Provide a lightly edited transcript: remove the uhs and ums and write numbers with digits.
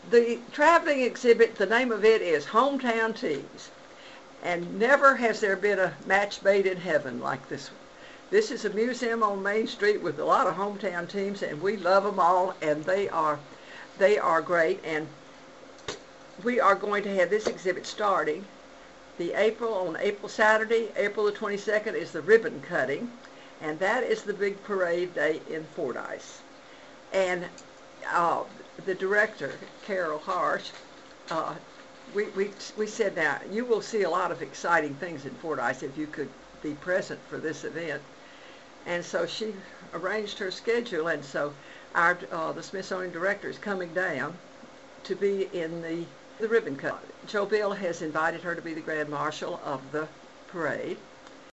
The traveling exhibit, the name of it is Hometown Tees. And never has there been a match made in heaven like this one. This is a museum on Main Street with a lot of hometown teams, and we love them all, and they are great. And we are going to have this exhibit starting on April Saturday, April the 22nd is the ribbon cutting, and that is the big parade day in Fordyce. And the director, Carol Harsh, we said, now, you will see a lot of exciting things in Fordyce if you could be present for this event. And so she arranged her schedule, and so the Smithsonian director is coming down to be in the ribbon cut. Joe Bill has invited her to be the Grand Marshal of the parade.